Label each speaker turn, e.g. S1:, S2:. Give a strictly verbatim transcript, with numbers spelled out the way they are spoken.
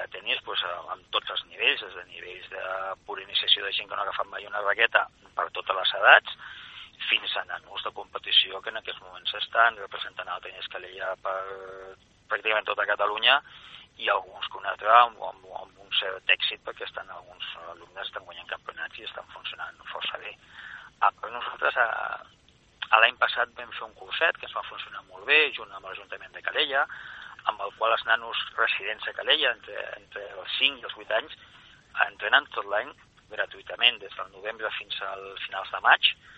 S1: tenis doncs, amb tots els nivells, des de nivells de pura iniciació de gent que no ha agafat mai una raqueta per totes les edats, fins a nanos de competició que en aquests moments estan representant el tenis Calella per pràcticament tota Catalunya, i alguns que un altre amb, amb, amb un cert èxit, perquè estan alguns alumnes estan guanyant campionats i estan funcionant força bé. Ah, però nosaltres a, a l'any passat vam fer un curset que ens va funcionar molt bé, junt amb l'Ajuntament de Calella, amb el qual els nanos residents a Calella, entre, entre els cinc i els vuit anys, entrenen tot l'any gratuïtament, des del novembre fins al finals de maig,